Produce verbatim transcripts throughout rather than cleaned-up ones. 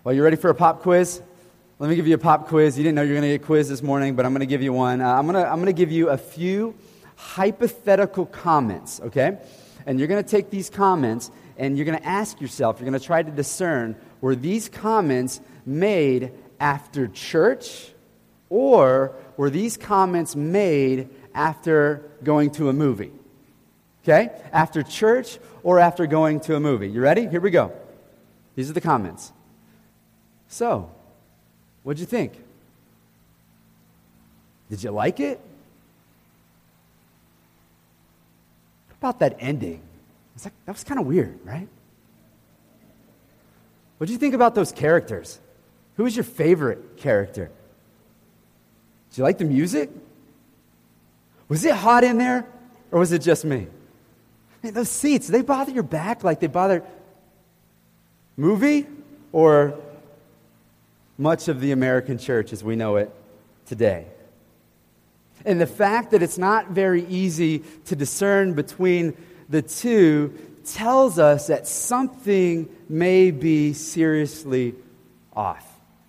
Well, you ready for a pop quiz? Let me give you a pop quiz. You didn't know you were going to get a quiz this morning, but I'm going to give you one. Uh, I'm going to I'm going to give you a few hypothetical comments, okay? And you're going to take these comments and you're going to ask yourself, you're going to try to discern, were these comments made after church or were these comments made after going to a movie? Okay? After church or after going to a movie. You ready? Here we go. These are the comments. So, what'd you think? Did you like it? What about that ending? It's like, that was kind of weird, right? What did you think about those characters? Who was your favorite character? Did you like the music? Was it hot in there, or was it just me? Man, those seats, they bother your back like they bother movie or much of the American church as we know it today. And the fact that it's not very easy to discern between the two tells us that something may be seriously off.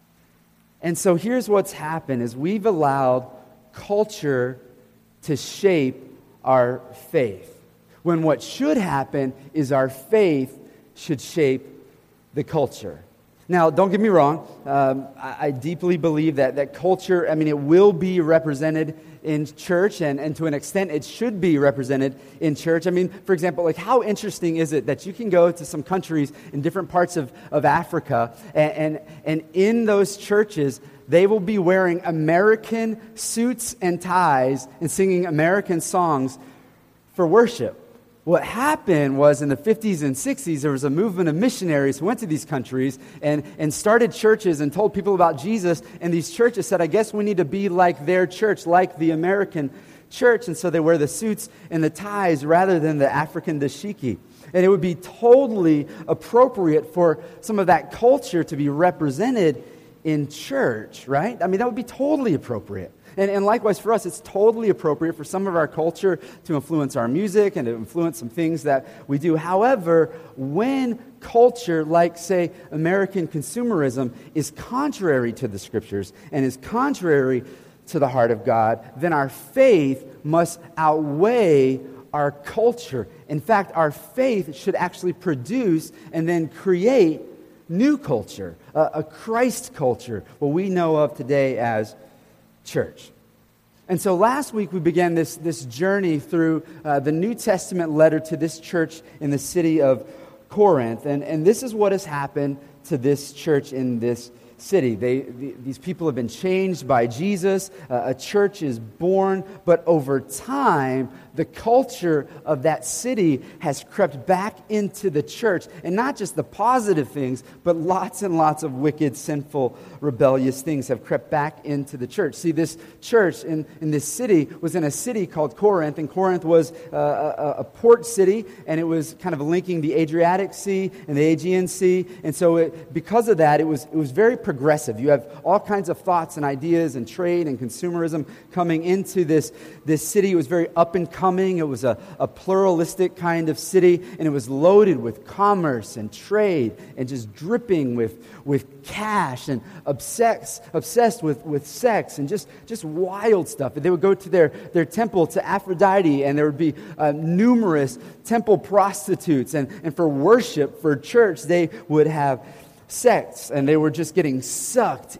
And so here's what's happened is we've allowed culture to shape our faith, when what should happen is our faith should shape the culture. Now, don't get me wrong. Um, I, I deeply believe that, that culture, I mean, it will be represented in church, and, and to an extent, it should be represented in church. I mean, for example, like how interesting is it that you can go to some countries in different parts of, of Africa, and, and, and in those churches, they will be wearing American suits and ties and singing American songs for worship. What happened was in the fifties and sixties, there was a movement of missionaries who went to these countries and, and started churches and told people about Jesus. And these churches said, I guess we need to be like their church, like the American church. And so they wear the suits and the ties rather than the African dashiki. And it would be totally appropriate for some of that culture to be represented in church, right? I mean, that would be totally appropriate. And, and likewise for us, it's totally appropriate for some of our culture to influence our music and to influence some things that we do. However, when culture, like, say, American consumerism, is contrary to the Scriptures and is contrary to the heart of God, then our faith must outweigh our culture. In fact, our faith should actually produce and then create new culture, a, a Christ culture, what we know of today as church. And so last week we began this, this journey through uh, the New Testament letter to this church in the city of Corinth. And, and this is what has happened to this church in this city. They, the, these people have been changed by Jesus. Uh, a church is born, but over time, the culture of that city has crept back into the church. And not just the positive things, but lots and lots of wicked, sinful, rebellious things have crept back into the church. See, this church in, in this city was in a city called Corinth, and Corinth was uh, a, a port city, and it was kind of linking the Adriatic Sea and the Aegean Sea. And so it, because of that, it was, it was very progressive. You have all kinds of thoughts and ideas and trade and consumerism coming into this, this city. It was very up and coming. It was a, a pluralistic kind of city, and it was loaded with commerce and trade and just dripping with, with cash and obsessed, obsessed with, with sex and just, just wild stuff. They would go to their, their temple to Aphrodite, and there would be uh, numerous temple prostitutes. And, and for worship, for church, they would have sex, and they were just getting sucked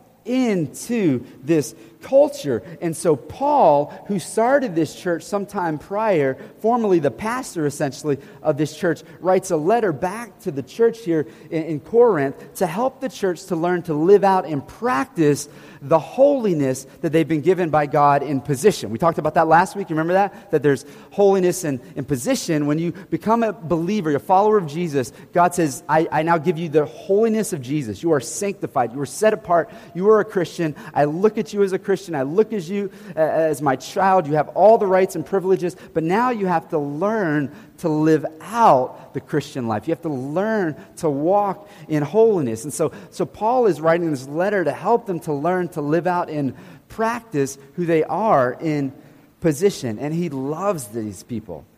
into this culture. And so Paul, who started this church sometime prior, formerly the pastor essentially of this church, writes a letter back to the church here in, in Corinth to help the church to learn to live out and practice the holiness that they've been given by God in position. We talked about that last week. You remember that? That there's holiness in, in position. When you become a believer, a follower of Jesus, God says, I, I now give you the holiness of Jesus. You are sanctified. You are set apart. You are a Christian. I look at you as a Christian. I look at you uh, as my child. You have all the rights and privileges, but now you have to learn to live out the Christian life. You have to learn to walk in holiness. And so, so Paul is writing this letter to help them to learn to live out in practice who they are in position. And he loves these people.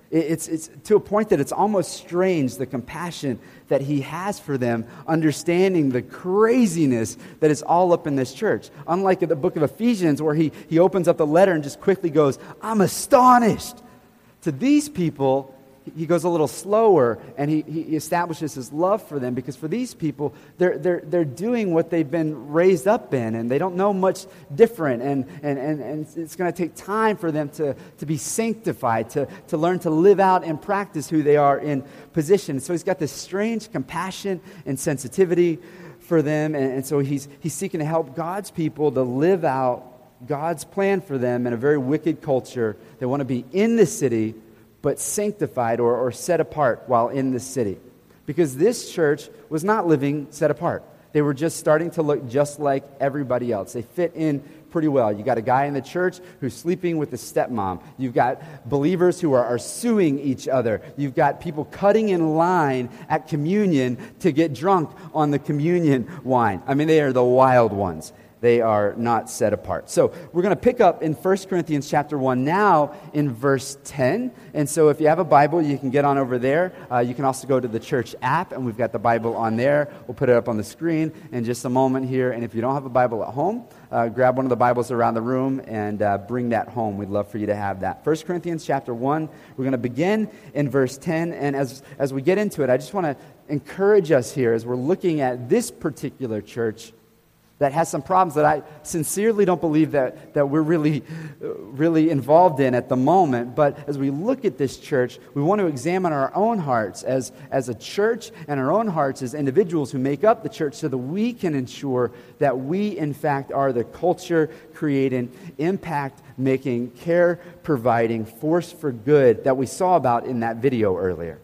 It's, it's to a point that it's almost strange, the compassion that he has for them, understanding the craziness that is all up in this church. Unlike in the book of Ephesians, where he, he opens up the letter and just quickly goes, I'm astonished. To these people, he goes a little slower, and he, he establishes his love for them, because for these people, they're, they're, they're doing what they've been raised up in, and they don't know much different, and, and, and, and it's going to take time for them to, to be sanctified, to, to learn to live out and practice who they are in position. So he's got this strange compassion and sensitivity for them, and, and so he's, he's seeking to help God's people to live out God's plan for them in a very wicked culture. They want to be in the city, but sanctified or, or set apart while in the city. Because this church was not living set apart. They were just starting to look just like everybody else. They fit in pretty well. You got a guy in the church who's sleeping with his stepmom. You've got believers who are, are suing each other. You've got people cutting in line at communion to get drunk on the communion wine. I mean, they are the wild ones. They are not set apart. So we're going to pick up in First Corinthians chapter one now in verse ten. And so if you have a Bible, you can get on over there. Uh, you can also go to the church app, and we've got the Bible on there. We'll put it up on the screen in just a moment here. And if you don't have a Bible at home, uh, grab one of the Bibles around the room and uh, bring that home. We'd love for you to have that. First Corinthians chapter one, we're going to begin in verse ten. And as, as we get into it, I just want to encourage us here as we're looking at this particular church that has some problems that I sincerely don't believe that, that we're really, really involved in at the moment. But as we look at this church, we want to examine our own hearts as, as a church and our own hearts as individuals who make up the church, so that we can ensure that we, in fact, are the culture-creating, impact-making, care-providing force for good that we saw about in that video earlier.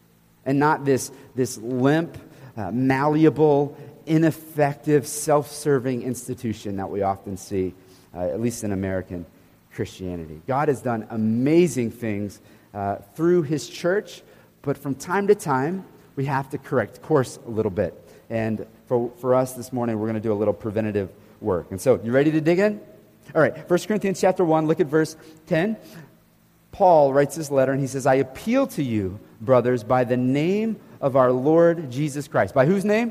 And not this, this limp, uh, malleable, ineffective, self-serving institution that we often see, uh, at least in American Christianity. God has done amazing things uh, through His church, but from time to time, we have to correct course a little bit. And for, for us this morning, we're going to do a little preventative work. And so, you ready to dig in? All right, First Corinthians chapter one, look at verse ten. Paul writes this letter, and he says, I appeal to you, brothers, by the name of our Lord Jesus Christ. By whose name?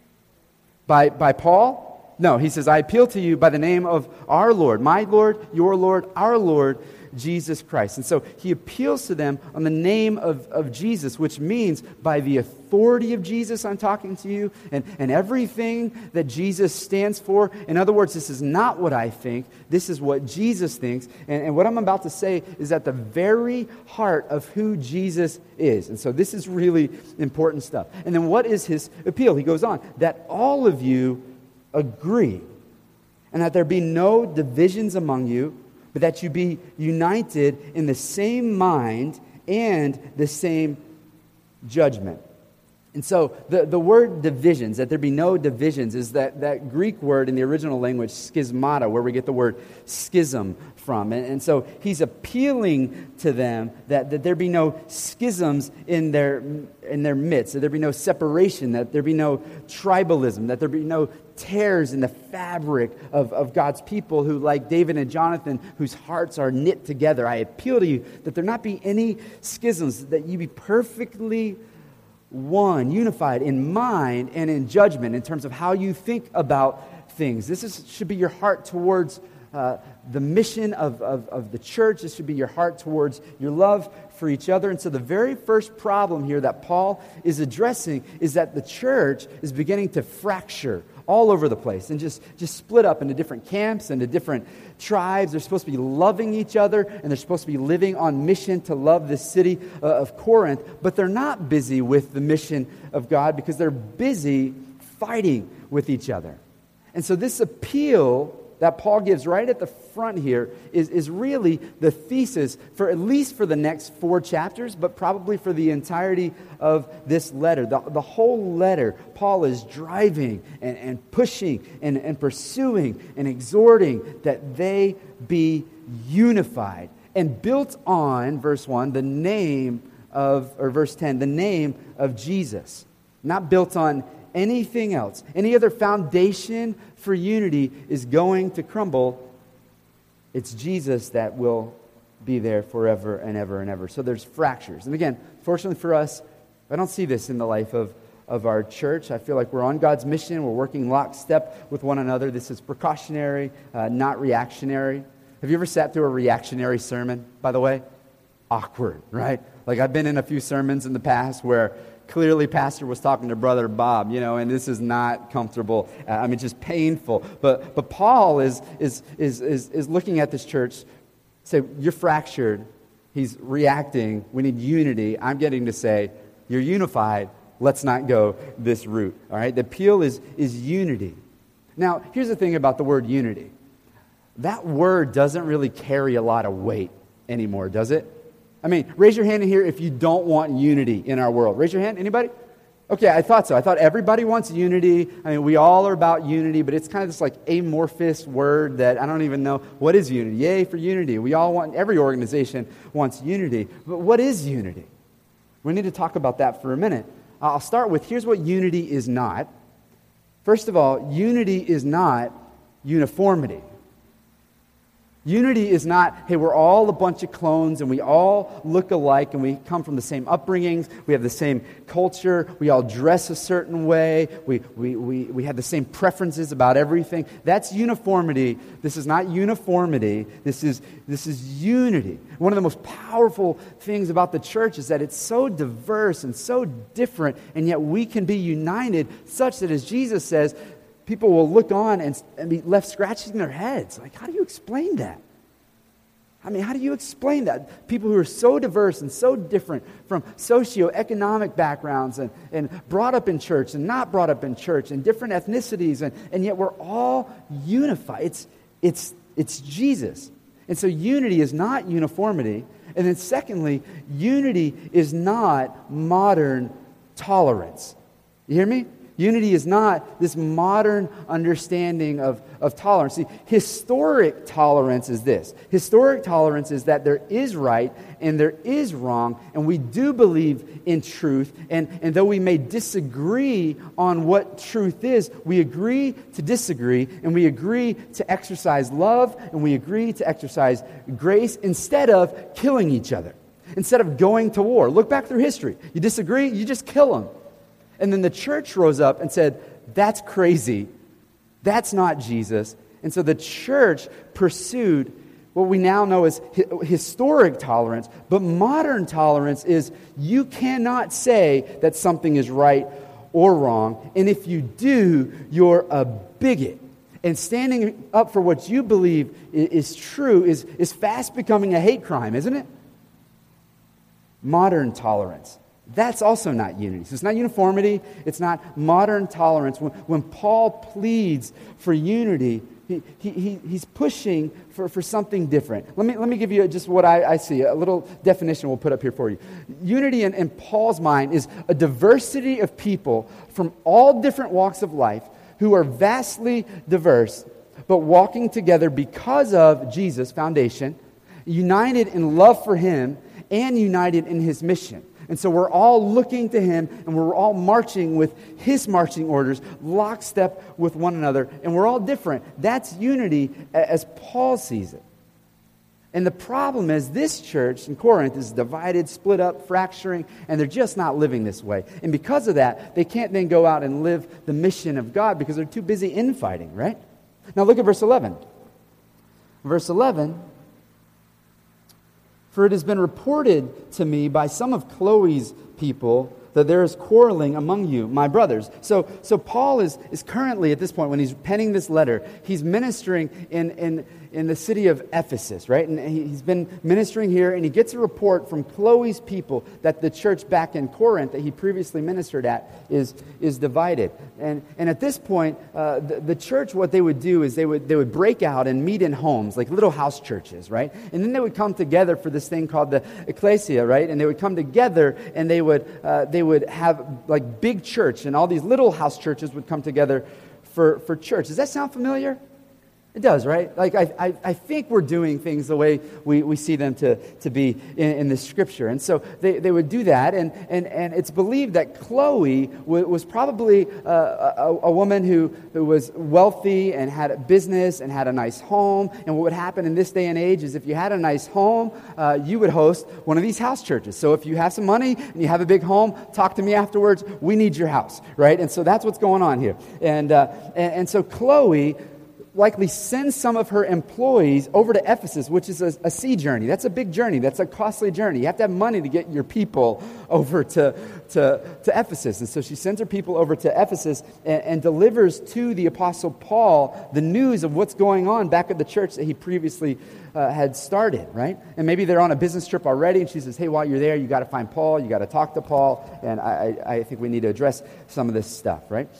By, by Paul? No, he says, I appeal to you by the name of our Lord, my Lord, your Lord, our Lord, Jesus Christ. And so he appeals to them on the name of, of Jesus, which means by the authority of Jesus, I'm talking to you, and, and everything that Jesus stands for. In other words, this is not what I think. This is what Jesus thinks. And, and what I'm about to say is at the very heart of who Jesus is. And so this is really important stuff. And then what is his appeal? He goes on, that all of you agree, and that there be no divisions among you, but that you be united in the same mind and the same judgment. And so the, the word divisions, that there be no divisions, is that, that Greek word in the original language, schismata, where we get the word schism from. And, and so he's appealing to them that, that there be no schisms in their, in their midst, that there be no separation, that there be no tribalism, that there be no tears in the fabric of, of God's people who, like David and Jonathan, whose hearts are knit together. I appeal to you that there not be any schisms, that you be perfectly one, unified in mind and in judgment in terms of how you think about things. This is, should be your heart towards uh, the mission of, of, of the church. This should be your heart towards your love for each other. And so the very first problem here that Paul is addressing is that the church is beginning to fracture all over the place and just, just split up into different camps, into different tribes. They're supposed to be loving each other, and they're supposed to be living on mission to love this city uh, of Corinth, but they're not busy with the mission of God because they're busy fighting with each other. And so this appeal that Paul gives right at the front here is, is really the thesis for at least for the next four chapters, but probably for the entirety of this letter. The, the whole letter, Paul is driving and, and pushing and, and pursuing and exhorting that they be unified and built on, verse one, the name of, or verse ten, the name of Jesus. Not built on anything else. Any other foundation for unity is going to crumble. It's Jesus that will be there forever and ever and ever. So there's fractures. And again, fortunately for us, I don't see this in the life of, of our church. I feel like we're on God's mission. We're working lockstep with one another. This is precautionary, uh, not reactionary. Have you ever sat through a reactionary sermon, by the way? Awkward, right? Like I've been in a few sermons in the past where clearly pastor was talking to brother Bob, you know, and this is not comfortable. Uh, I mean, just painful. But but Paul is is is is, is looking at this church, say, you're fractured. He's reacting. We need unity. I'm getting to say, you're unified. Let's not go this route. All right? The appeal is is unity. Now, here's the thing about the word unity. That word doesn't really carry a lot of weight anymore, does it? I mean, raise your hand in here if you don't want unity in our world. Raise your hand. Anybody? Okay, I thought so. I thought everybody wants unity. I mean, we all are about unity, but it's kind of this like amorphous word that I don't even know. What is unity? Yay for unity. We all want, every organization wants unity. But what is unity? We need to talk about that for a minute. I'll start with, here's what unity is not. First of all, unity is not uniformity. Unity is not, hey, we're all a bunch of clones and we all look alike and we come from the same upbringings, we have the same culture, we all dress a certain way, we, we, we, we have the same preferences about everything. That's uniformity. This is not uniformity. This is, this is unity. One of the most powerful things about the church is that it's so diverse and so different, and yet we can be united such that, as Jesus says, people will look on and, and be left scratching their heads. Like, how do you explain that? I mean, how do you explain that? People who are so diverse and so different from socioeconomic backgrounds and, and brought up in church and not brought up in church and different ethnicities, and, and yet we're all unified. It's, it's, it's Jesus. And so unity is not uniformity. And then secondly, unity is not modern tolerance. You hear me? Unity is not this modern understanding of, of tolerance. See, historic tolerance is this. Historic tolerance is that there is right and there is wrong, and we do believe in truth. And, and though we may disagree on what truth is, we agree to disagree, and we agree to exercise love, and we agree to exercise grace instead of killing each other, instead of going to war. Look back through history. You disagree, you just kill them. And then the church rose up and said, that's crazy. That's not Jesus. And so the church pursued what we now know as hi- historic tolerance. But modern tolerance is you cannot say that something is right or wrong. And if you do, you're a bigot. And standing up for what you believe is, is true is, is fast becoming a hate crime, isn't it? Modern tolerance. That's also not unity. So it's not uniformity. It's not modern tolerance. When, when Paul pleads for unity, he, he, he's pushing for, for something different. Let me, let me give you just what I, I see, a little definition we'll put up here for you. Unity in, in Paul's mind is a diversity of people from all different walks of life who are vastly diverse, but walking together because of Jesus' foundation, united in love for Him, and united in His mission. And so we're all looking to Him, and we're all marching with His marching orders, lockstep with one another, and we're all different. That's unity as Paul sees it. And the problem is this church in Corinth is divided, split up, fracturing, and they're just not living this way. And because of that, they can't then go out and live the mission of God because they're too busy infighting, right? Now look at verse eleven. Verse eleven, for it has been reported to me by some of Chloe's people that there is quarreling among you, my brothers. So so Paul is, is currently, at this point, when he's penning this letter, he's ministering in, in, in the city of Ephesus, right? And he, he's been ministering here, and he gets a report from Chloe's people that the church back in Corinth that he previously ministered at is, is divided. And, and at this point, uh, the, the church, what they would do is they would, they would break out and meet in homes, like little house churches, right? And then they would come together for this thing called the ecclesia, right? And they would come together, and they would uh, they would have like big church, and all these little house churches would come together for, for church. Does that sound familiar? It does, right? Like, I, I, I think we're doing things the way we, we see them to, to be in, in the Scripture. And so they, they would do that, and, and, and it's believed that Chloe w- was probably uh, a, a woman who, who was wealthy and had a business and had a nice home. And what would happen in this day and age is if you had a nice home, uh, you would host one of these house churches. So if you have some money and you have a big home, talk to me afterwards. We need your house, right? And so that's what's going on here. And, uh, and, and so Chloe likely sends some of her employees over to Ephesus, which is a, a sea journey. That's a big journey. That's a costly journey. You have to have money to get your people over to, to, to Ephesus. And so she sends her people over to Ephesus and, and delivers to the Apostle Paul the news of what's going on back at the church that he previously uh, had started, right? And maybe they're on a business trip already, and she says, hey, while you're there, you got to find Paul, you got to talk to Paul, and I, I, I think we need to address some of this stuff, right?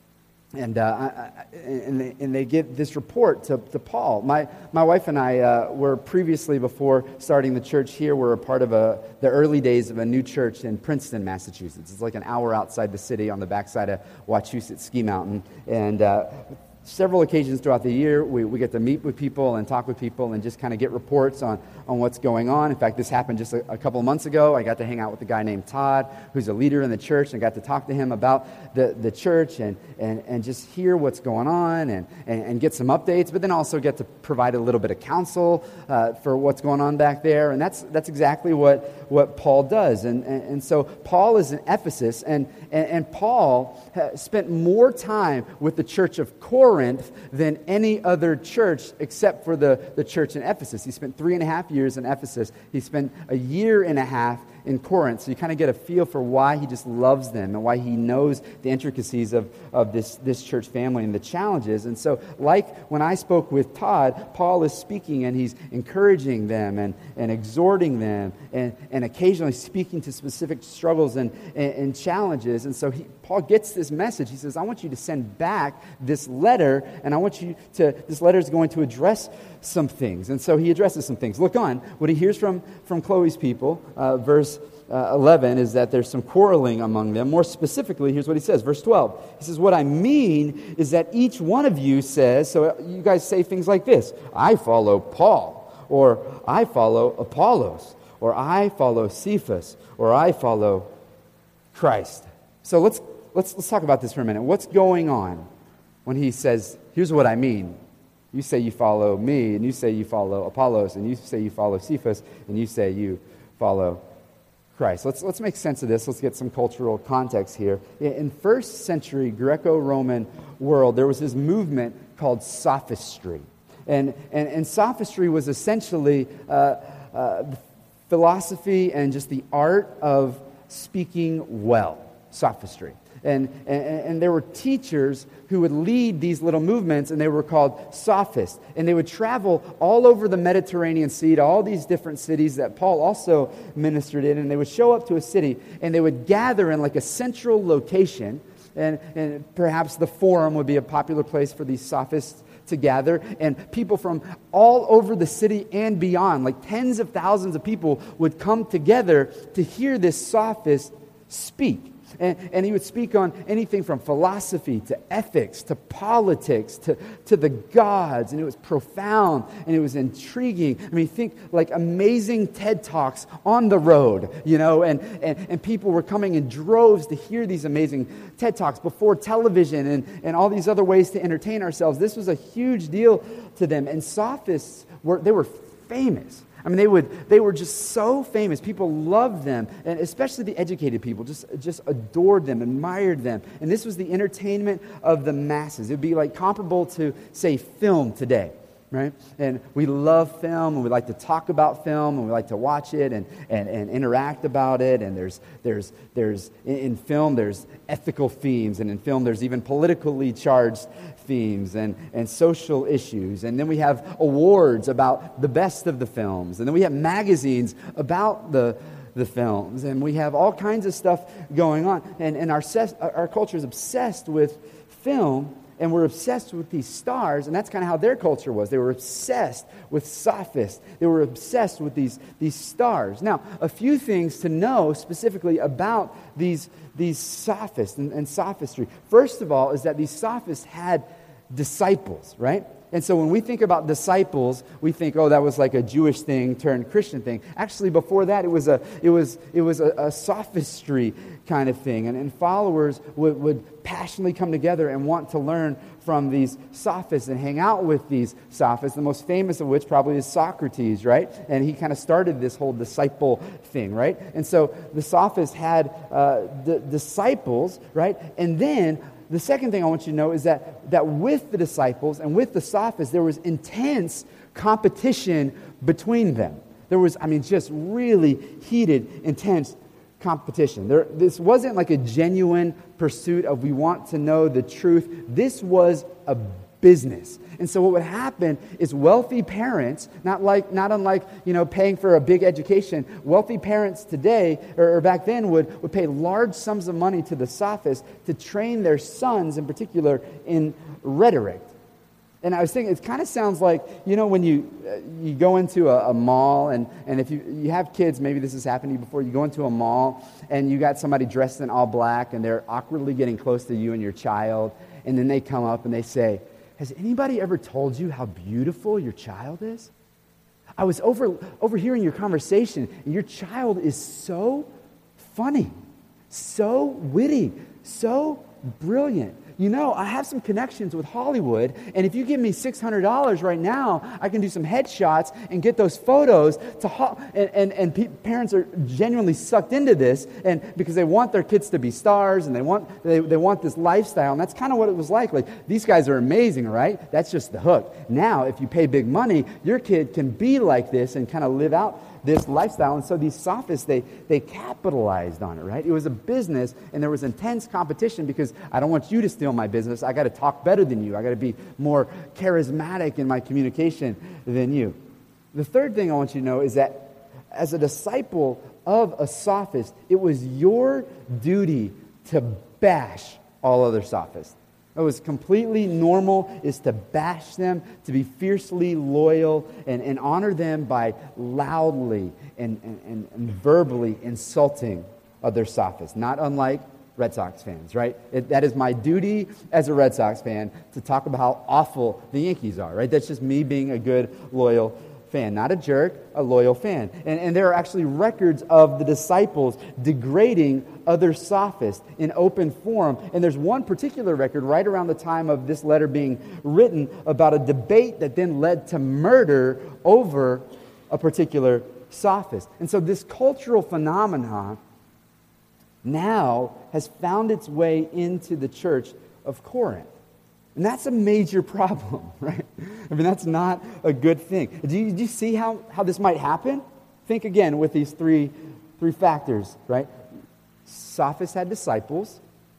And uh, I, and, they, and they give this report to, to Paul. My my wife and I uh, were previously, before starting the church here, were a part of a, the early days of a new church in Princeton, Massachusetts. It's like an hour outside the city on the backside of Wachusett Ski Mountain. And uh, several occasions throughout the year, we, we get to meet with people and talk with people and just kind of get reports on, on what's going on. In fact, this happened just a, a couple of months ago. I got to hang out with a guy named Todd, who's a leader in the church, and got to talk to him about the, the church and, and, and just hear what's going on and, and, and get some updates, but then also get to provide a little bit of counsel uh, for what's going on back there. And that's that's exactly what, what Paul does. And, and, and so Paul is in Ephesus, and, and, and Paul spent more time with the church of Corinth than any other church except for the, the church in Ephesus. He spent three and a half years in Ephesus. He spent a year and a half in Corinth. So you kind of get a feel for why he just loves them and why he knows the intricacies of, of this, this church family and the challenges. And so like when I spoke with Todd, Paul is speaking and he's encouraging them and, and exhorting them and, and occasionally speaking to specific struggles and, and, and challenges. And so he, Paul gets this message. He says, I want you to send back this letter, and I want you to, this letter is going to address some things. And so he addresses some things. Look on, what he hears from, from Chloe's people, uh, verse uh, eleven, is that there's some quarreling among them. More specifically, here's what he says, verse twelve. He says, what I mean is that each one of you says, so you guys say things like this, I follow Paul, or I follow Apollos, or I follow Cephas, or I follow Christ. So let's let's let's talk about this for a minute. What's going on when he says, here's what I mean. You say you follow me, and you say you follow Apollos, and you say you follow Cephas, and you say you follow Christ. Let's let's make sense of this. Let's get some cultural context here. In first century Greco-Roman world, there was this movement called sophistry. And, and, and sophistry was essentially uh, uh, philosophy and just the art of speaking well. Sophistry. And, and, and there were teachers who would lead these little movements, and they were called sophists. And they would travel all over the Mediterranean Sea to all these different cities that Paul also ministered in. And they would show up to a city, and they would gather in like a central location. And, and perhaps the Forum would be a popular place for these sophists to gather. And people from all over the city and beyond, like tens of thousands of people, would come together to hear this sophist speak. And, and he would speak on anything from philosophy to ethics to politics to, to the gods. And it was profound and it was intriguing. I mean, think like amazing TED Talks on the road, you know, and, and, and people were coming in droves to hear these amazing TED Talks before television and, and all these other ways to entertain ourselves. This was a huge deal to them. And sophists, were they were famous. I mean, they would they were just so famous. People loved them, and especially the educated people just, just adored them, admired them. And this was the entertainment of the masses. It would be like comparable to, say, film today, right? And we love film, and we like to talk about film, and we like to watch it and, and, and interact about it. And there's there's there's in, in film there's ethical themes, and in film there's even politically charged themes and, and social issues. And then we have awards about the best of the films. And then we have magazines about the the films. And we have all kinds of stuff going on. And, and our, ses- our culture is obsessed with film, and we're obsessed with these stars, and that's kind of how their culture was. They were obsessed with sophists. They were obsessed with these, these stars. Now, a few things to know specifically about these, these sophists and, and sophistry. First of all is that these sophists had disciples, right? And so when we think about disciples, we think, oh, that was like a Jewish thing turned Christian thing. Actually, before that, it was a it was it was a, a sophistry kind of thing. And, and followers would, would passionately come together and want to learn from these sophists and hang out with these sophists, the most famous of which probably is Socrates, right? And he kind of started this whole disciple thing, right? And so the sophists had uh, the disciples, right? And then the second thing I want you to know is that, that with the disciples and with the sophists, there was intense competition between them. There was, I mean, just really heated, intense competition. There, this wasn't like a genuine pursuit of we want to know the truth. This was a business. And so what would happen is wealthy parents, not like not unlike, you know, paying for a big education, wealthy parents today or, or back then would, would pay large sums of money to the sophists to train their sons in particular in rhetoric. And I was thinking, it kind of sounds like, you know, when you uh, you go into a, a mall, and, and if you, you have kids, maybe this has happened to you before, you go into a mall, and you got somebody dressed in all black, and they're awkwardly getting close to you and your child, and then they come up and they say, has anybody ever told you how beautiful your child is? I was over overhearing your conversation, and your child is so funny, so witty, so brilliant. You know, I have some connections with Hollywood, and if you give me six hundred dollars right now, I can do some headshots and get those photos to ho- and and, and pe- parents are genuinely sucked into this, and because they want their kids to be stars, and they want they, they want this lifestyle, and that's kind of what it was like. Like, these guys are amazing, right? That's just the hook. Now, if you pay big money, your kid can be like this and kind of live out this lifestyle. And so these sophists, they they capitalized on it, right? It was a business, and there was intense competition because I don't want you to steal my business. I got to talk better than you. I got to be more charismatic in my communication than you. The third thing I want you to know is that as a disciple of a sophist, it was your duty to bash all other sophists. It was completely normal is to bash them, to be fiercely loyal, and, and honor them by loudly and, and, and verbally insulting other sophists. Not unlike Red Sox fans, right? It, that is my duty as a Red Sox fan to talk about how awful the Yankees are, right? That's just me being a good, loyal fan. Not a jerk, a loyal fan. And, and there are actually records of the disciples degrading other sophists in open forum. And there's one particular record right around the time of this letter being written about a debate that then led to murder over a particular sophist. And so this cultural phenomenon now has found its way into the church of Corinth. And that's a major problem, right? I mean, that's not a good thing. Do you, do you see how, how this might happen? Think again with these three, three factors, right? Sophists had disciples.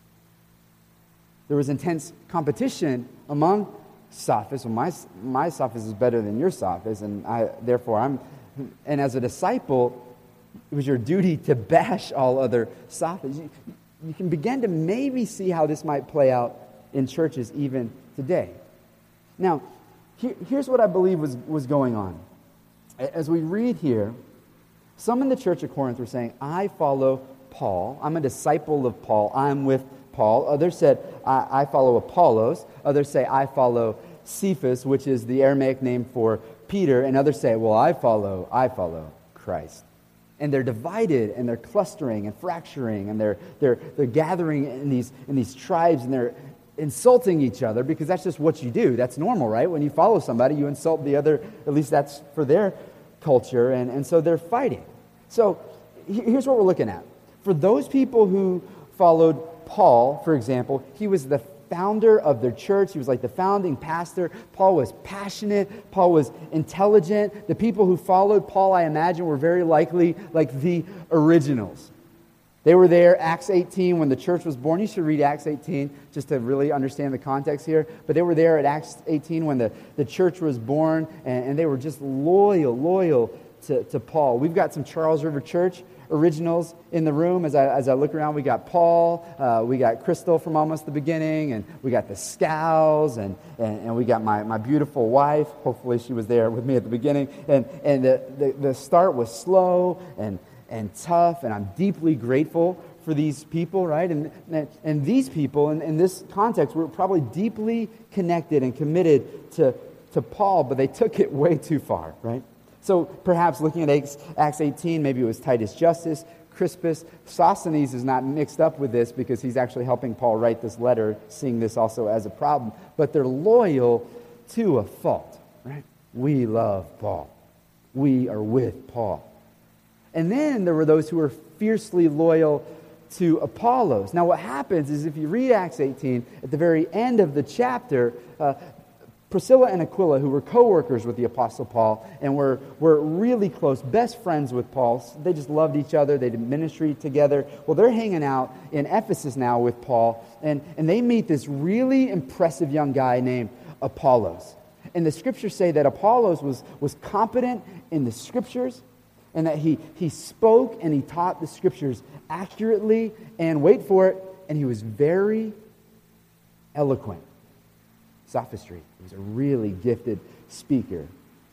There was intense competition among sophists. Well, my, my sophist is better than your sophist, and I, therefore I'm... And as a disciple, it was your duty to bash all other sophists. You, you can begin to maybe see how this might play out in churches even today. Now, here, here's what I believe was, was going on. As we read here, some in the church of Corinth were saying, I follow Paul. I'm a disciple of Paul. I'm with Paul. Others said, I, I follow Apollos. Others say, I follow Cephas, which is the Aramaic name for Peter. And others say, well, I follow, I follow Christ. And they're divided, and they're clustering and fracturing, and they're they're they're gathering in these in these tribes, and they're insulting each other, because that's just what you do. That's normal, right? When you follow somebody, you insult the other. At least that's for their culture, and, and so they're fighting. So here's what we're looking at. For those people who followed Paul, for example, he was the founder of their church. He was like the founding pastor. Paul was passionate. Paul was intelligent. The people who followed Paul, I imagine, were very likely like the originals. They were there, Acts eighteen, when the church was born. You should read Acts eighteen just to really understand the context here. But they were there at Acts eighteen when the, the church was born, and, and they were just loyal, loyal to, to Paul. We've got some Charles River Church originals in the room. As I, as I look around, we got Paul, uh, we got Crystal from almost the beginning, and we got the Scows, and, and, and we got my, my beautiful wife. Hopefully she was there with me at the beginning. And, and the, the, the start was slow and and tough, and I'm deeply grateful for these people, right? And and these people, in, in this context, were probably deeply connected and committed to, to Paul, but they took it way too far, right? So perhaps looking at Acts, Acts eighteen, maybe it was Titus Justus, Crispus. Sosthenes is not mixed up with this because he's actually helping Paul write this letter, seeing this also as a problem. But they're loyal to a fault, right? We love Paul. We are with Paul. And then there were those who were fiercely loyal to Apollos. Now what happens is if you read Acts eighteen, at the very end of the chapter, uh, Priscilla and Aquila, who were co-workers with the Apostle Paul and were, were really close, best friends with Paul. They just loved each other. They did ministry together. Well, they're hanging out in Ephesus now with Paul, and, and they meet this really impressive young guy named Apollos. And the scriptures say that Apollos was, was competent in the scriptures, and that he, he spoke and he taught the scriptures accurately, and wait for it, and he was very eloquent. Sophistry. He was a really gifted speaker.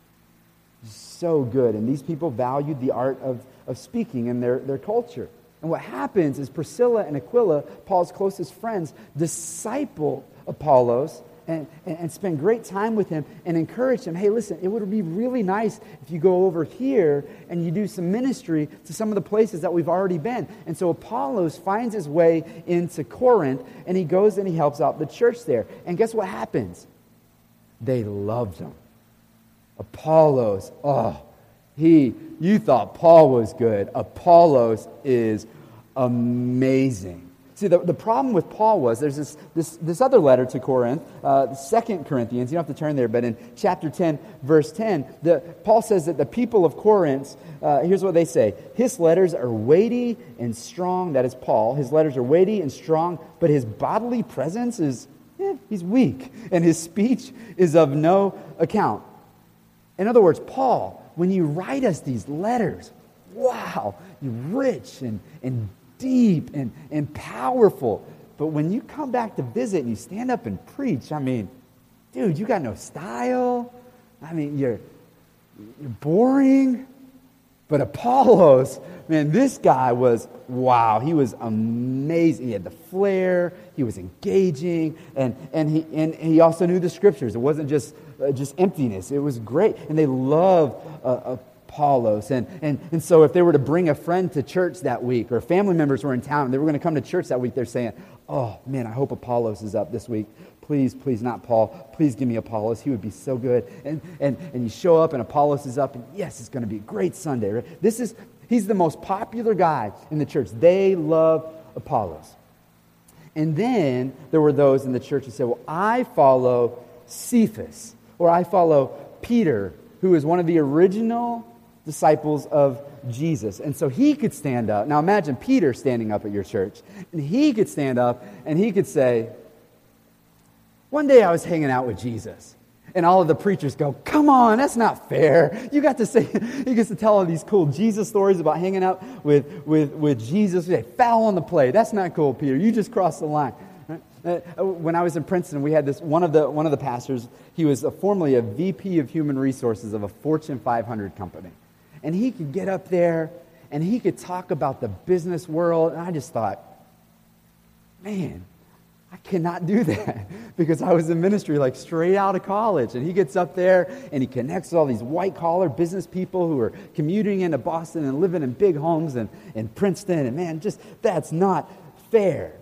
So good. And these people valued the art of, of speaking in their, their culture. And what happens is Priscilla and Aquila, Paul's closest friends, disciple Apollos and, and, and spend great time with him and encourage him. Hey, listen, it would be really nice if you go over here and you do some ministry to some of the places that we've already been. And so Apollos finds his way into Corinth, and he goes and he helps out the church there. And guess what happens? They loved him. Apollos, oh, he, you thought Paul was good. Apollos is amazing. See, the, the problem with Paul was, there's this this, this other letter to Corinth, uh, Second Corinthians, you don't have to turn there, but in chapter ten, verse ten, the, Paul says that the people of Corinth, uh, here's what they say, his letters are weighty and strong, that is Paul, his letters are weighty and strong, but his bodily presence is, eh, he's weak, and his speech is of no account. In other words, Paul, when you write us these letters, wow, you're rich and, and deep and, and powerful. But when you come back to visit and you stand up and preach, I mean, dude, you got no style. I mean, you're, you're boring. But Apollos, man, this guy was, wow, he was amazing. He had the flair. He was engaging. And, and, he, and he also knew the scriptures. It wasn't just, uh, just emptiness. It was great. And they loved uh, Apollos. And, and, and so if they were to bring a friend to church that week, or family members were in town, and they were going to come to church that week, they're saying, oh, man, I hope Apollos is up this week. Please, please, not Paul. Please give me Apollos. He would be so good. And and and you show up, and Apollos is up, and yes, it's going to be a great Sunday. Right? This is, he's the most popular guy in the church. They love Apollos. And then there were those in the church who said, well, I follow Cephas, or I follow Peter, who is one of the original disciples of Jesus. And so he could stand up. Now imagine Peter standing up at your church. And he could stand up and he could say, one day I was hanging out with Jesus. And all of the preachers go, come on, that's not fair. You got to say, he gets to tell all these cool Jesus stories about hanging out with, with, with Jesus. They foul on the play. That's not cool, Peter. You just crossed the line. Uh, when I was in Princeton, we had this, one of the one of the pastors, he was a, formerly a V P of Human Resources of a Fortune five hundred company. And he could get up there and he could talk about the business world. And I just thought, man, I cannot do that because I was in ministry like straight out of college. And he gets up there and he connects with all these white-collar business people who are commuting into Boston and living in big homes and in Princeton. And man, just that's not fair.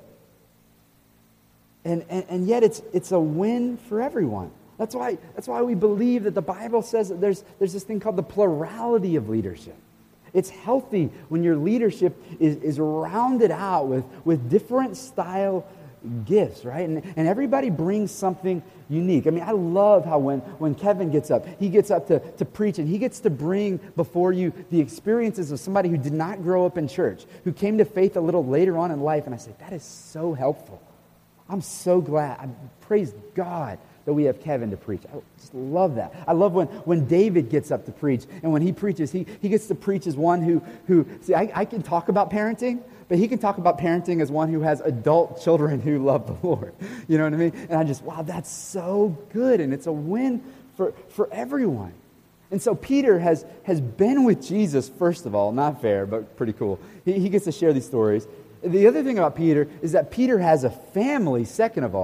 And, and, and yet it's it's a win for everyone. That's why, that's why we believe that the Bible says that there's, there's this thing called the plurality of leadership. It's healthy when your leadership is, is rounded out with, with different style gifts, right? And, and everybody brings something unique. I mean, I love how when, when Kevin gets up, he gets up to, to preach, and he gets to bring before you the experiences of somebody who did not grow up in church, who came to faith a little later on in life. And I say, that is so helpful. I'm so glad. I praise God that we have Kevin to preach. I just love that. I love when, when David gets up to preach, and when he preaches, he, he gets to preach as one who, who see, I, I can talk about parenting, but he can talk about parenting as one who has adult children who love the Lord. You know what I mean? And I just, wow, that's so good, and it's a win for, for everyone. And so Peter has, has been with Jesus, first of all, not fair, but pretty cool. He, he gets to share these stories. The other thing about Peter is that Peter has a family, second of all,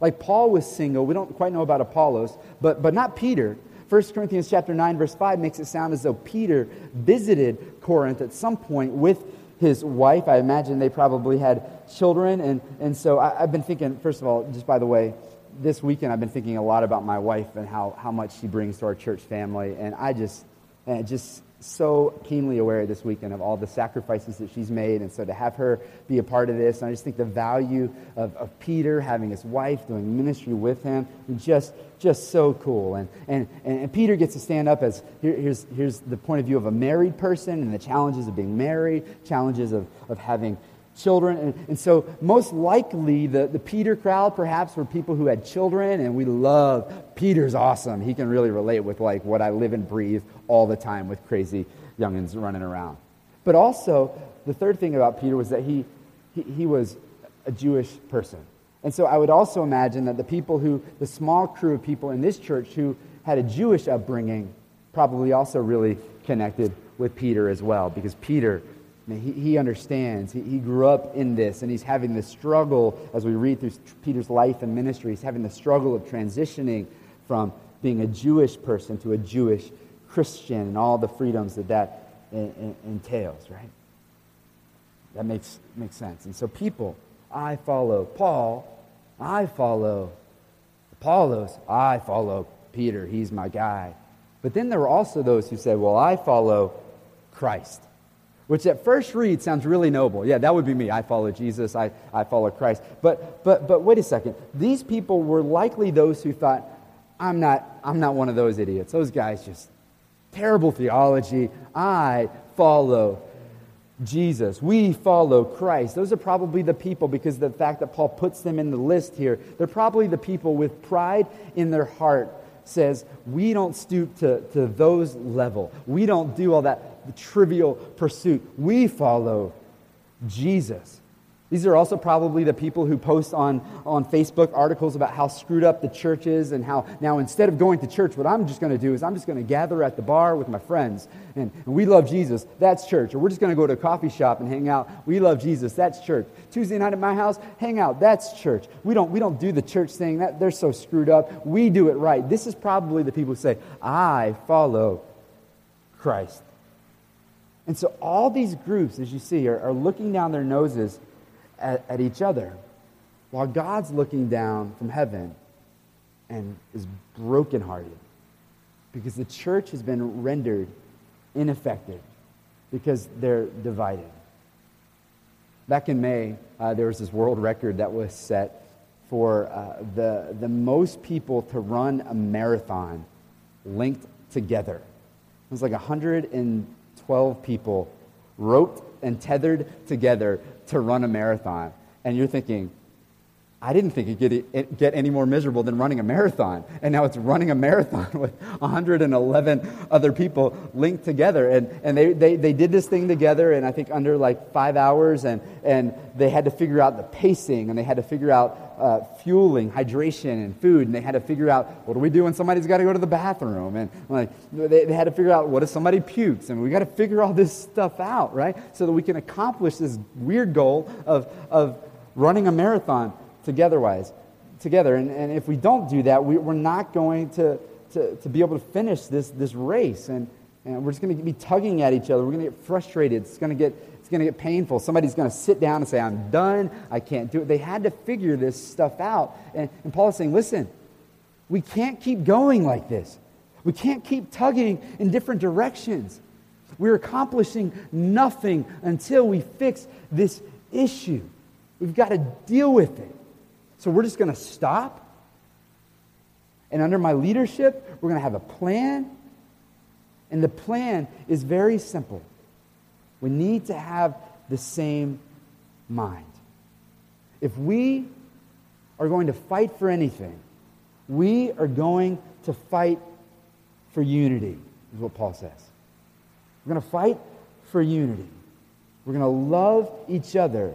Like Paul was single. We don't quite know about Apollos, but, but not Peter. First Corinthians chapter nine, verse five makes it sound as though Peter visited Corinth at some point with his wife. I imagine they probably had children. And, and so I, I've been thinking, first of all, just by the way, this weekend I've been thinking a lot about my wife and how, how much she brings to our church family. And I just, and just so keenly aware this weekend of all the sacrifices that she's made. And so to have her be a part of this, and I just think the value of, of Peter having his wife doing ministry with him, just just so cool. And and, and Peter gets to stand up as, here, here's, here's the point of view of a married person and the challenges of being married, challenges of, of having children. And, and so most likely the, the Peter crowd perhaps were people who had children, and we love, Peter's awesome. He can really relate with like what I live and breathe all the time with crazy youngins running around. But also, the third thing about Peter was that he he, he was a Jewish person. And so I would also imagine that the people who, the small crew of people in this church who had a Jewish upbringing probably also really connected with Peter as well, because Peter, I mean, he, he understands. He, he grew up in this, and he's having this struggle as we read through Peter's life and ministry. He's having the struggle of transitioning from being a Jewish person to a Jewish Christian and all the freedoms that that in, in, entails, right? That makes makes sense. And so people, I follow Paul, I follow Apollos, I follow Peter, he's my guy. But then there were also those who said, well, I follow Christ, which at first read sounds really noble. Yeah, that would be me. I follow Jesus, I, I follow Christ. But but but wait a second. These people were likely those who thought, I'm not I'm not one of those idiots. Those guys just terrible theology. I follow Jesus. We follow Christ. Those are probably the people, because of the fact that Paul puts them in the list here, they're probably the people with pride in their heart says, we don't stoop to, to those level. We don't do all that trivial pursuit. We follow Jesus. These are also probably the people who post on, on Facebook articles about how screwed up the church is, and how now instead of going to church, what I'm just going to do is I'm just going to gather at the bar with my friends, and, and we love Jesus, that's church. Or we're just going to go to a coffee shop and hang out. We love Jesus, that's church. Tuesday night at my house, hang out, that's church. We don't we don't do the church thing. That they're so screwed up. We do it right. This is probably the people who say, I follow Christ. And so all these groups, as you see, are, are looking down their noses At, at each other, while God's looking down from heaven and is brokenhearted because the church has been rendered ineffective because they're divided. Back in May, uh, there was this world record that was set for uh, the, the most people to run a marathon linked together. It was like one hundred twelve people roped and tethered together to run a marathon. And you're thinking, I didn't think it'd get, get any more miserable than running a marathon. And now it's running a marathon with one hundred eleven other people linked together. And, and they, they, they did this thing together, and I think under like five hours, and, and they had to figure out the pacing, and they had to figure out uh, fueling, hydration, and food, and they had to figure out, what do we do when somebody's got to go to the bathroom? And like they, they had to figure out, what if somebody pukes? And we got to figure all this stuff out, right? So that we can accomplish this weird goal of, of running a marathon together-wise, together. And, and if we don't do that, we, we're not going to, to, to be able to finish this, this race. And, and we're just going to be tugging at each other. We're going to get frustrated. It's going to get it's going to get painful. Somebody's going to sit down and say, I'm done. I can't do it. They had to figure this stuff out. And, and Paul is saying, listen, we can't keep going like this. We can't keep tugging in different directions. We're accomplishing nothing until we fix this issue. We've got to deal with it. So we're just going to stop. And under my leadership, we're going to have a plan. And the plan is very simple. We need to have the same mind. If we are going to fight for anything, we are going to fight for unity, is what Paul says. We're going to fight for unity. We're going to love each other.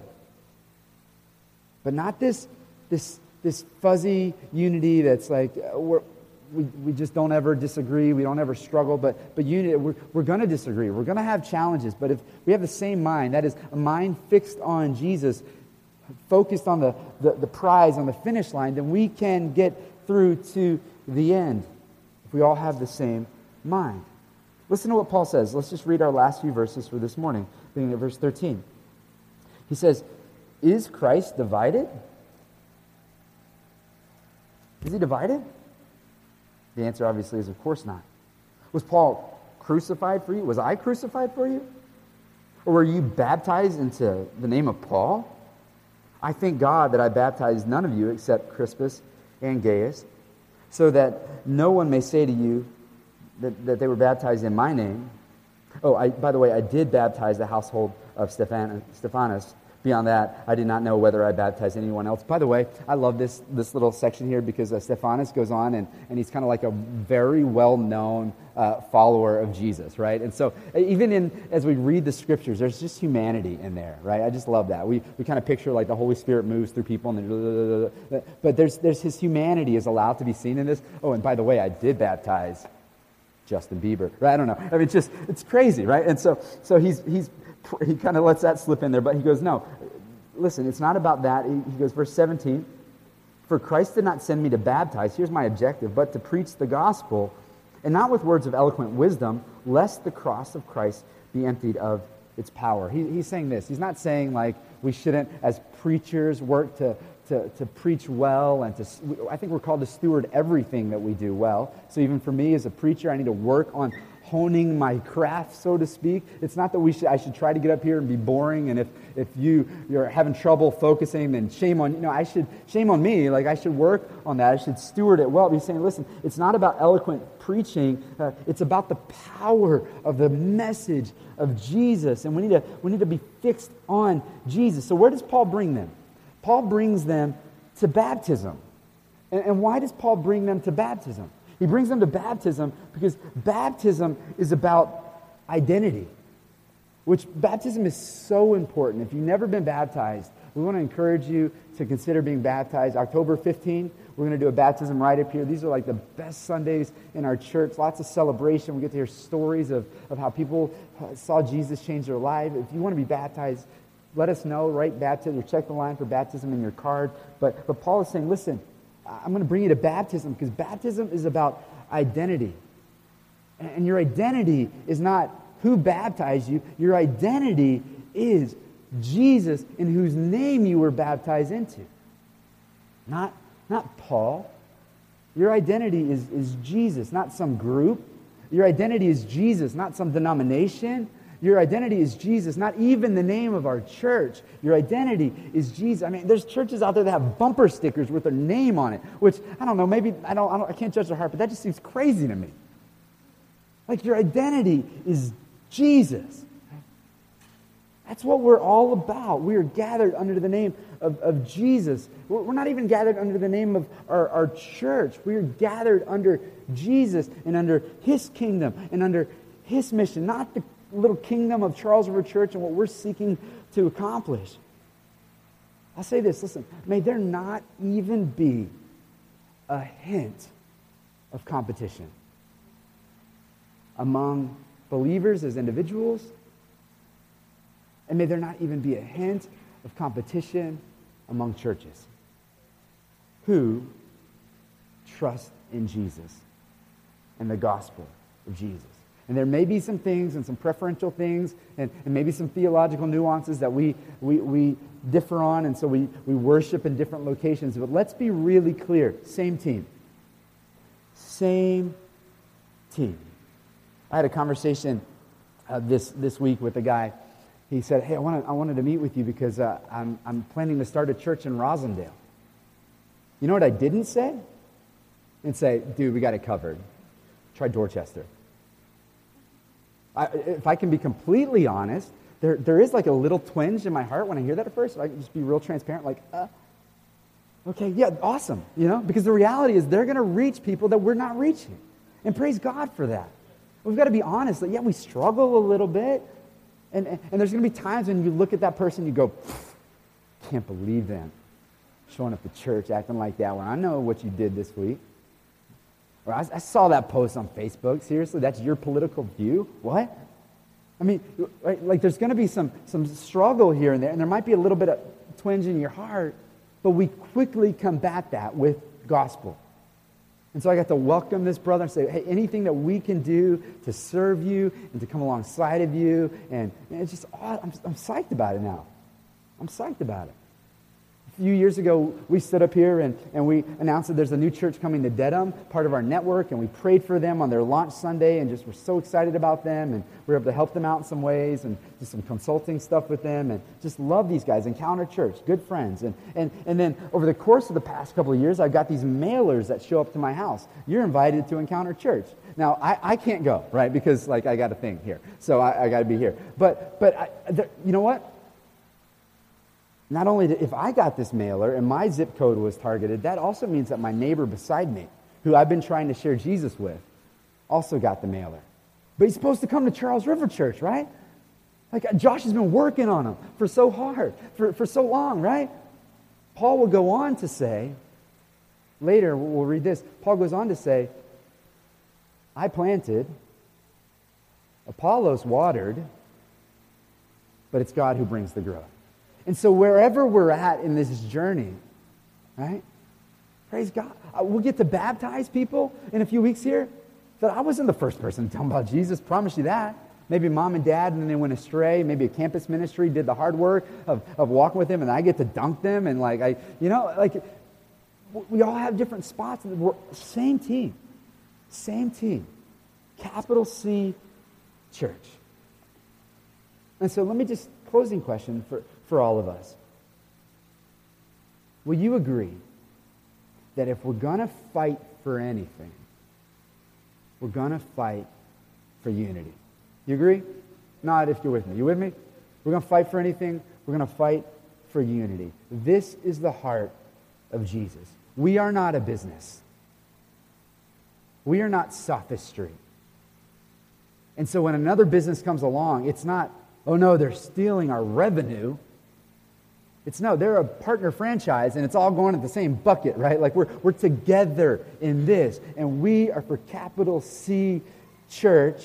But not this, this, this fuzzy unity that's like, uh, we're, we, we just don't ever disagree, we don't ever struggle, but, but unity, we're, we're going to disagree, we're going to have challenges, but if we have the same mind, that is a mind fixed on Jesus, focused on the, the, the prize, on the finish line, then we can get through to the end if we all have the same mind. Listen to what Paul says. Let's just read our last few verses for this morning, beginning at verse thirteen. He says, is Christ divided? Is he divided? The answer obviously is of course not. Was Paul crucified for you? Was I crucified for you? Or were you baptized into the name of Paul? I thank God that I baptized none of you except Crispus and Gaius, so that no one may say to you that, that they were baptized in my name. Oh, I, by the way, I did baptize the household of Stephan- Stephanas. Beyond that, I did not know whether I baptized anyone else. By the way, I love this this little section here because uh, Stephanas goes on and, and he's kind of like a very well-known uh, follower of Jesus, right? And so even in as we read the scriptures, there's just humanity in there, right? I just love that. We we kind of picture like the Holy Spirit moves through people, and then, blah, blah, blah, blah. But there's there's his humanity is allowed to be seen in this. Oh, and by the way, I did baptize Justin Bieber, right? I don't know. I mean, it's just it's crazy, right? And so so he's he's. He kind of lets that slip in there, but he goes, no, listen, it's not about that. He, he goes, verse seventeen, for Christ did not send me to baptize, here's my objective, but to preach the gospel, and not with words of eloquent wisdom, lest the cross of Christ be emptied of its power. He, he's saying this. He's not saying like we shouldn't, as preachers, work to, to, to preach well, and to, I think we're called to steward everything that we do well. So even for me as a preacher, I need to work on honing my craft, so to speak. It's not that we should. I should try to get up here and be boring, and if if you you're having trouble focusing, then shame on you. No, I should shame on me. Like I should work on that. I should steward it well. He's saying, listen, it's not about eloquent preaching. Uh, it's about the power of the message of Jesus, and we need to we need to be fixed on Jesus. So where does Paul bring them? Paul brings them to baptism, and, and why does Paul bring them to baptism? He brings them to baptism because baptism is about identity, which baptism is so important. If you've never been baptized, we want to encourage you to consider being baptized. October fifteenth, we're going to do a baptism right up here. These are like the best Sundays in our church. Lots of celebration. We get to hear stories of, of how people saw Jesus change their life. If you want to be baptized, let us know. Write baptism or check the line for baptism in your card. But, but Paul is saying, listen, I'm going to bring you to baptism because baptism is about identity. And your identity is not who baptized you. Your identity is Jesus, in whose name you were baptized into. Not, not Paul. Your identity is, is Jesus, not some group. Your identity is Jesus, not some denomination. Your identity is Jesus, not even the name of our church. Your identity is Jesus. I mean, there's churches out there that have bumper stickers with their name on it, which, I don't know, maybe, I don't, I don't, I can't judge their heart, but that just seems crazy to me. Like, your identity is Jesus. That's what we're all about. We are gathered under the name of, of Jesus. We're, we're not even gathered under the name of our, our church. We are gathered under Jesus and under His kingdom and under His mission, not the little kingdom of Charles River Church and what we're seeking to accomplish. I'll say this, listen, may there not even be a hint of competition among believers as individuals, and may there not even be a hint of competition among churches who trust in Jesus and the gospel of Jesus. And there may be some things and some preferential things and, and maybe some theological nuances that we, we, we differ on, and so we, we worship in different locations. But let's be really clear. Same team. Same team. I had a conversation uh, this, this week with a guy. He said, hey, I, wanted, I wanted to meet with you because uh, I'm, I'm planning to start a church in Rosendale. You know what I didn't say? And say, dude, we got it covered. Try Dorchester. I, if I can be completely honest, there there is like a little twinge in my heart when I hear that at first. If I can just be real transparent, like, uh, okay, yeah, awesome, you know? Because the reality is they're going to reach people that we're not reaching. And praise God for that. We've got to be honest that, yeah, we struggle a little bit. And, and, and there's going to be times when you look at that person, you go, can't believe them showing up to church acting like that when I know what you did this week. Or I, I saw that post on Facebook. Seriously, that's your political view? What? I mean, right, like there's going to be some some struggle here and there, and there might be a little bit of twinge in your heart, but we quickly combat that with gospel. And so I got to welcome this brother and say, hey, anything that we can do to serve you and to come alongside of you, and, and it's just, oh, I'm, I'm psyched about it now. I'm psyched about it. A few years ago, we stood up here and, and we announced that there's a new church coming to Dedham, part of our network, and we prayed for them on their launch Sunday and just were so excited about them, and we were able to help them out in some ways and do some consulting stuff with them, and just love these guys. Encounter Church, good friends. And, and, and then over the course of the past couple of years, I've got these mailers that show up to my house. You're invited to Encounter Church. Now, I, I can't go, right, because like I got a thing here, so I, I got to be here. But, but I, there, you know what? Not only did, if I got this mailer and my zip code was targeted, that also means that my neighbor beside me, who I've been trying to share Jesus with, also got the mailer. But he's supposed to come to Charles River Church, right? Like Josh has been working on him for so hard, for, for so long, right? Paul will go on to say, later we'll read this, Paul goes on to say, I planted, Apollos watered, but it's God who brings the growth. And so wherever we're at in this journey, right, praise God. We'll get to baptize people in a few weeks here. But I wasn't the first person to tell them about Jesus, promise you that. Maybe mom and dad, and then they went astray. Maybe a campus ministry did the hard work of, of walking with them, and I get to dunk them. And like, I, you know, like, we all have different spots. And we're same team. Same team. Capital C Church. And so let me just, closing question for... for all of us. Will you agree that if we're going to fight for anything, we're going to fight for unity? You agree? Nod if you're with me. You with me? We're going to fight for anything, we're going to fight for unity. This is the heart of Jesus. We are not a business. We are not sophistry. And so when another business comes along, it's not, oh no, they're stealing our revenue. It's no, they're a partner franchise, and it's all going at the same bucket, right? Like we're we're together in this, and we are for capital C Church.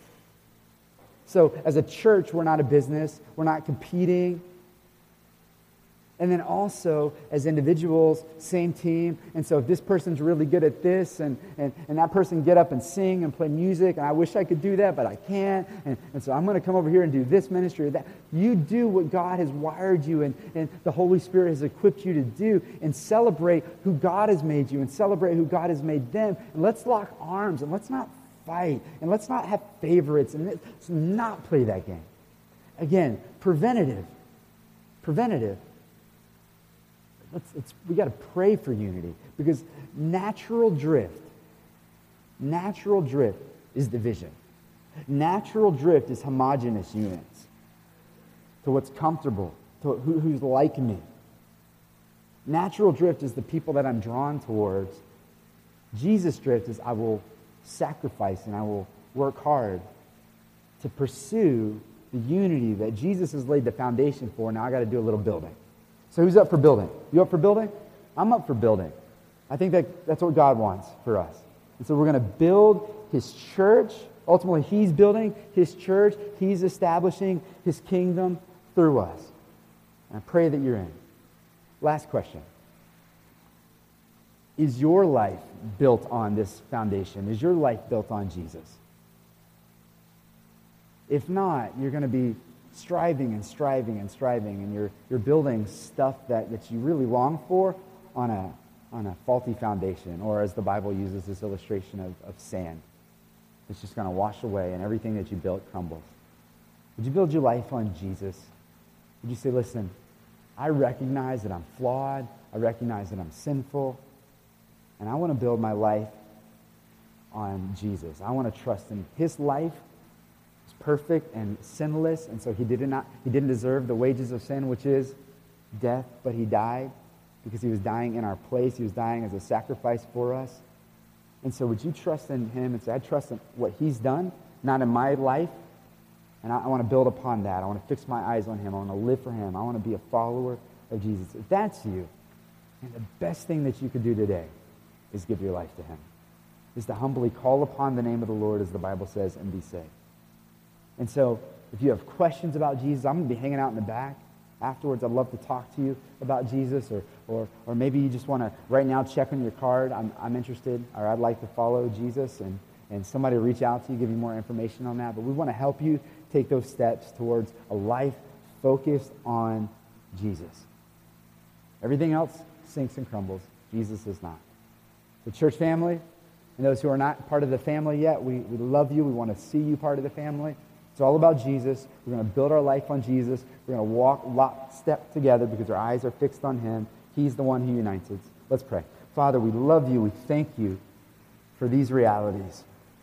So as a church, we're not a business. We're not competing. And then also, as individuals, same team. And so if this person's really good at this, and, and, and that person get up and sing and play music, and I wish I could do that, but I can't. And, and so I'm going to come over here and do this ministry or that. You do what God has wired you and, and the Holy Spirit has equipped you to do, and celebrate who God has made you and celebrate who God has made them. And let's lock arms, and let's not fight, and let's not have favorites, and let's not play that game. Again, preventative. Preventative. Let's, let's, we got to pray for unity, because natural drift, natural drift is division. Natural drift is homogeneous units to what's comfortable, to who, who's like me. Natural drift is the people that I'm drawn towards. Jesus drift is I will sacrifice and I will work hard to pursue the unity that Jesus has laid the foundation for. Now I got to do a little building. So who's up for building? You up for building? I'm up for building. I think that that's what God wants for us. And so we're going to build His church. Ultimately, He's building His church. He's establishing His kingdom through us. And I pray that you're in. Last question. Is your life built on this foundation? Is your life built on Jesus? If not, you're going to be striving and striving and striving, and you're you're building stuff that, that you really long for on a on a faulty foundation, or as the Bible uses this illustration of, of sand. It's just going to wash away, and everything that you built crumbles. Would you build your life on Jesus? Would you say, listen, I recognize that I'm flawed, I recognize that I'm sinful, and I want to build my life on Jesus. I want to trust in His life. Perfect and sinless, and so he did not he didn't deserve the wages of sin, which is death, but he died because he was dying in our place. He was dying as a sacrifice for us. And so would you trust in him and say, I trust in what he's done, not in my life, and I, I want to build upon that. I want to fix my eyes on him. I want to live for him. I want to be a follower of Jesus. If that's you, and the best thing that you could do today is give your life to him, is to humbly call upon the name of the Lord, as the Bible says, and be saved. And so, if you have questions about Jesus, I'm going to be hanging out in the back. afterwards, I'd love to talk to you about Jesus, or or or maybe you just want to right now check on your card. I'm I'm interested, or I'd like to follow Jesus, and and somebody will reach out to you, give you more information on that. But we want to help you take those steps towards a life focused on Jesus. Everything else sinks and crumbles. Jesus is not. The church family, and those who are not part of the family yet, we, we love you. We want to see you part of the family. It's all about Jesus. We're going to build our life on Jesus. We're going to walk lockstep together because our eyes are fixed on him. He's the one who unites us. Let's pray. Father, we love you. We thank you for these realities.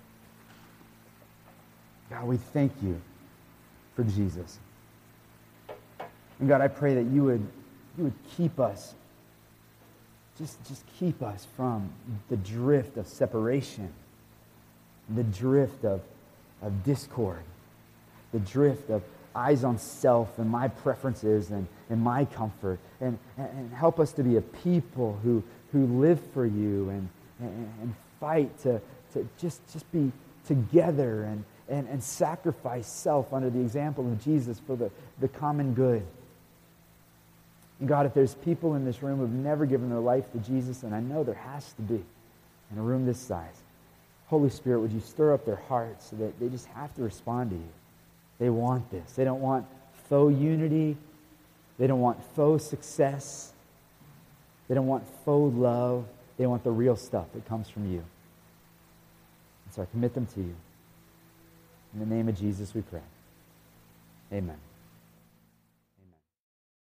God, we thank you for Jesus. And God, I pray that you would, you would keep us, just, just keep us from the drift of separation, the drift of, of discord, the drift of eyes on self and my preferences and, and my comfort, and, and help us to be a people who, who live for you and, and, and fight to, to just, just be together and, and, and sacrifice self under the example of Jesus for the, the common good. And God, if there's people in this room who've never given their life to Jesus, and I know there has to be in a room this size, Holy Spirit, would you stir up their hearts so that they just have to respond to you? They want this. They don't want faux unity. They don't want faux success. They don't want faux love. They want the real stuff that comes from you. And so I commit them to you. In the name of Jesus we pray. Amen.